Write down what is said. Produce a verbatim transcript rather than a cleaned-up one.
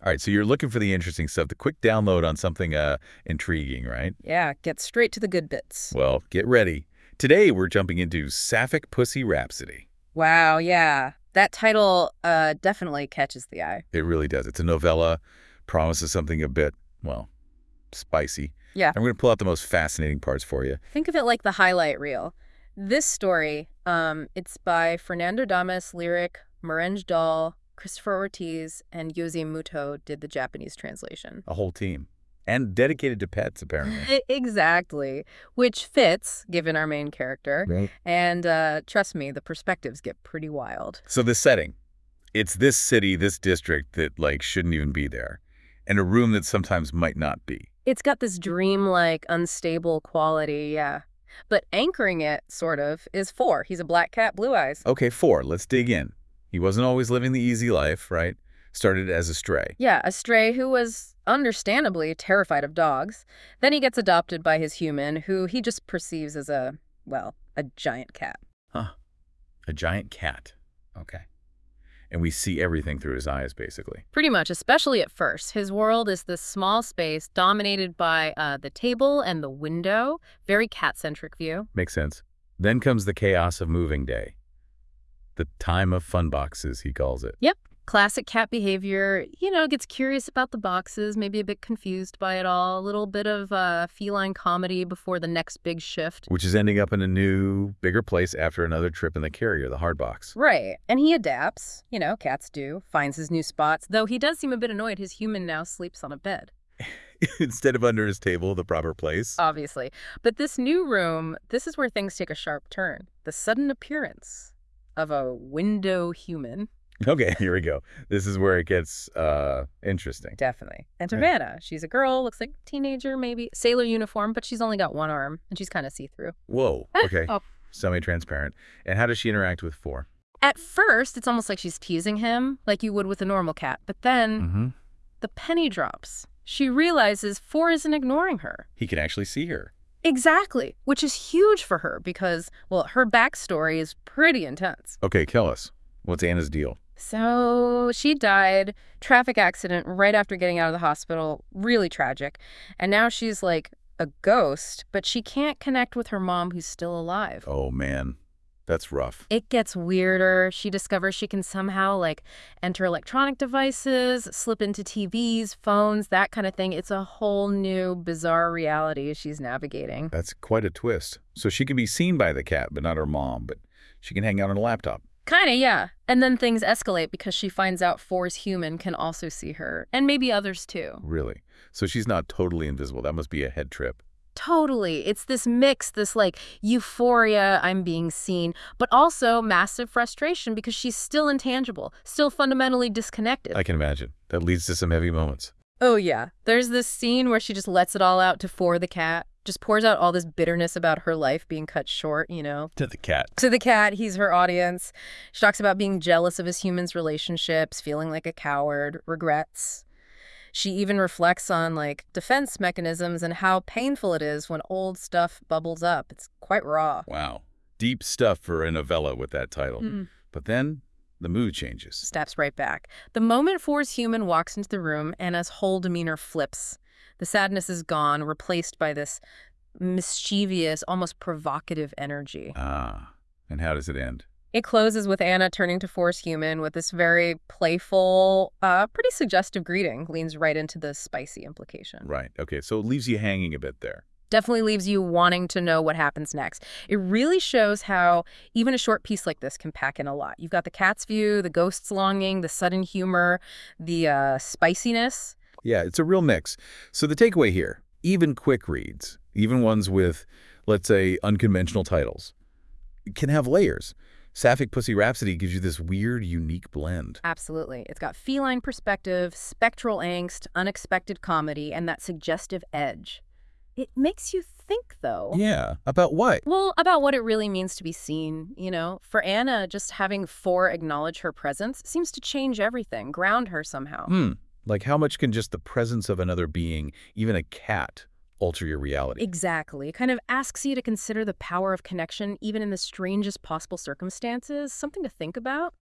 All right, so you're looking for the interesting stuff, the quick download on something uh, intriguing, right? Yeah, get straight to the good bits. Well, get ready. Today, we're jumping into Sapphic Pussy Rhapsody. Wow, yeah. That title uh, definitely catches the eye. It really does. It's a novella, promises something a bit, well, spicy. Yeah. I'm going to pull out the most fascinating parts for you. Think of it like the highlight reel. This story, um, it's by Fernando Damas, Lyric, Marenge Dahl, Christopher Ortiz, and Yosi Muto did the Japanese translation. A whole team. And dedicated to pets, apparently. Exactly. Which fits, given our main character. Right. And uh, trust me, the perspectives get pretty wild. So the setting, it's this city, this district that, like, shouldn't even be there. And a room that sometimes might not be. It's got this dreamlike, unstable quality, yeah. But anchoring it, sort of, is Four. He's a black cat, blue eyes. Okay, Four. Let's dig in. He wasn't always living the easy life, right? Started as a stray. Yeah, a stray who was understandably terrified of dogs. Then he gets adopted by his human, who he just perceives as a, well, a giant cat. Huh. A giant cat. Okay. And we see everything through his eyes, basically. Pretty much, especially at first. His world is this small space dominated by uh, the table and the window. Very cat-centric view. Makes sense. Then comes the chaos of moving day. The time of fun boxes, he calls it. Yep. Classic cat behavior, you know, gets curious about the boxes, maybe a bit confused by it all, a little bit of uh, feline comedy before the next big shift. Which is ending up in a new, bigger place after another trip in the carrier, the hard box. Right. And he adapts, you know, cats do, finds his new spots, though he does seem a bit annoyed his human now sleeps on a bed. Instead of under his table, the proper place. Obviously. But this new room, this is where things take a sharp turn. The sudden appearance of a window human. Okay, here we go. This is where it gets uh, interesting. Definitely. And Right. Savannah, she's a girl, looks like a teenager, maybe. Sailor uniform, but she's only got one arm, and she's kind of see-through. Whoa, okay. Oh. Semi-transparent. And how does she interact with Four? At first, it's almost like she's teasing him, like you would with a normal cat. But then, Mm-hmm. the penny drops. She realizes Four isn't ignoring her. He can actually see her. Exactly, which is huge for her because, well, her backstory is pretty intense. Okay, kill us. What's Anna's deal? So she died, traffic accident right after getting out of the hospital, really tragic. And now she's like a ghost, but she can't connect with her mom who's still alive. Oh, man. That's rough. It gets weirder. She discovers she can somehow like enter electronic devices, slip into T Vs, phones, that kind of thing. It's a whole new bizarre reality she's navigating. That's quite a twist. So she can be seen by the cat, but not her mom, but she can hang out on a laptop. Kinda, yeah. And then things escalate because she finds out Four's human can also see her, and maybe others too. Really? So she's not totally invisible. That must be a head trip. Totally. It's this mix, this like euphoria, I'm being seen, but also massive frustration because she's still intangible, still fundamentally disconnected. I can imagine. That leads to some heavy moments. Oh, yeah. There's this scene where she just lets it all out to Four the cat, just pours out all this bitterness about her life being cut short, you know. To the cat. To the cat, he's her audience. She talks about being jealous of his human's relationships, feeling like a coward, regrets. She even reflects on, like, defense mechanisms and how painful it is when old stuff bubbles up. It's quite raw. Wow. Deep stuff for a novella with that title. Mm-mm. But then the mood changes. Snaps right back. The moment Four's human walks into the room, Anna's whole demeanor flips. The sadness is gone, replaced by this mischievous, almost provocative energy. Ah. And how does it end? It closes with Anna turning to Four's human with this very playful, uh, pretty suggestive greeting. Leans right into the spicy implication. Right. Okay. So it leaves you hanging a bit there. Definitely leaves you wanting to know what happens next. It really shows how even a short piece like this can pack in a lot. You've got the cat's view, the ghost's longing, the sudden humor, the uh, spiciness. Yeah, it's a real mix. So the takeaway here, even quick reads, even ones with, let's say, unconventional titles, can have layers. Sapphic Pussy Rhapsody gives you this weird, unique blend. Absolutely. It's got feline perspective, spectral angst, unexpected comedy, and that suggestive edge. It makes you think, though. Yeah, about what? Well, about what it really means to be seen, you know? For Anna, just having Four acknowledge her presence seems to change everything, ground her somehow. Hmm. Like how much can just the presence of another being, even a cat, alter your reality? Exactly. It kind of asks you to consider the power of connection even in the strangest possible circumstances, something to think about.